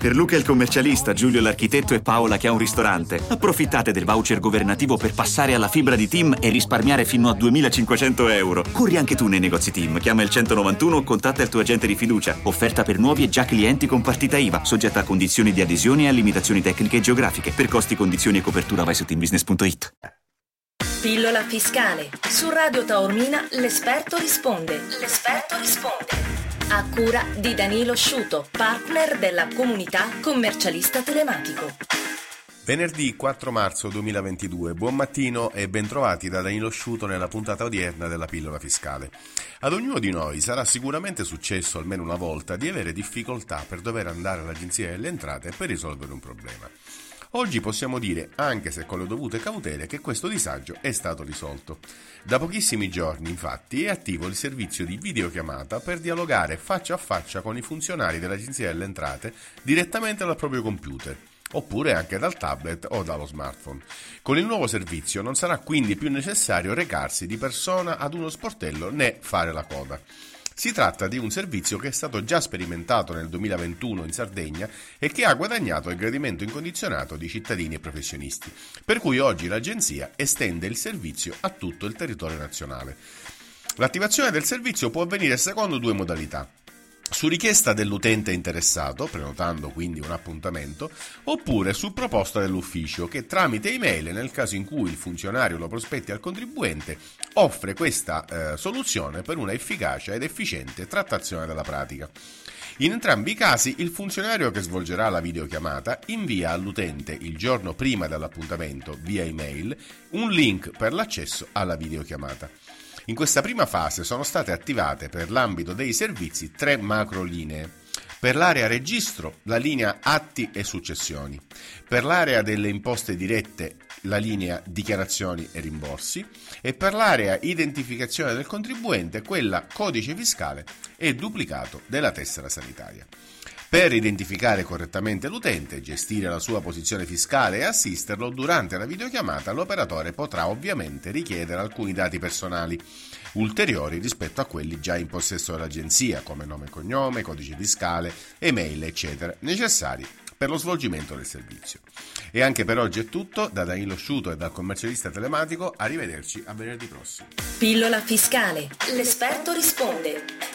Per Luca il commercialista, Giulio l'architetto e Paola che ha un ristorante. Approfittate del voucher governativo per passare alla fibra di TIM e risparmiare fino a 2.500 euro. Corri anche tu nei negozi TIM. Chiama il 191 o contatta il tuo agente di fiducia. Offerta per nuovi e già clienti con partita IVA. Soggetta a condizioni di adesione e a limitazioni tecniche e geografiche. Per costi, condizioni e copertura vai su teambusiness.it. Pillola fiscale. Su Radio Taormina l'esperto risponde. L'esperto risponde. A cura di Danilo Sciuto, partner della comunità commercialista telematico. Venerdì 4 marzo 2022, buon mattino e bentrovati da Danilo Sciuto nella puntata odierna della pillola fiscale. Ad ognuno di noi sarà sicuramente successo almeno una volta di avere difficoltà per dover andare all'Agenzia delle Entrate per risolvere un problema. Oggi possiamo dire, anche se con le dovute cautele, che questo disagio è stato risolto. Da pochissimi giorni, infatti, è attivo il servizio di videochiamata per dialogare faccia a faccia con i funzionari dell'Agenzia delle Entrate direttamente dal proprio computer, oppure anche dal tablet o dallo smartphone. Con il nuovo servizio non sarà quindi più necessario recarsi di persona ad uno sportello né fare la coda. Si tratta di un servizio che è stato già sperimentato nel 2021 in Sardegna e che ha guadagnato il gradimento incondizionato di cittadini e professionisti, per cui oggi l'agenzia estende il servizio a tutto il territorio nazionale. L'attivazione del servizio può avvenire secondo due modalità: su richiesta dell'utente interessato, prenotando quindi un appuntamento, oppure su proposta dell'ufficio che tramite email, nel caso in cui il funzionario lo prospetti al contribuente, offre questa soluzione per una efficace ed efficiente trattazione della pratica. In entrambi i casi il funzionario che svolgerà la videochiamata invia all'utente il giorno prima dell'appuntamento via email un link per l'accesso alla videochiamata. In questa prima fase sono state attivate per l'ambito dei servizi 3 macrolinee. Per l'area registro, la linea atti e successioni. Per l'area delle imposte dirette, la linea dichiarazioni e rimborsi. E per l'area identificazione del contribuente, quella codice fiscale e duplicato della tessera sanitaria. Per identificare correttamente l'utente, gestire la sua posizione fiscale e assisterlo durante la videochiamata, l'operatore potrà ovviamente richiedere alcuni dati personali ulteriori rispetto a quelli già in possesso dell'agenzia, come nome e cognome, codice fiscale, email, eccetera, necessari per lo svolgimento del servizio. E anche per oggi è tutto, da Danilo Sciuto e dal commercialista telematico, arrivederci a venerdì prossimo. Pillola fiscale, l'esperto risponde.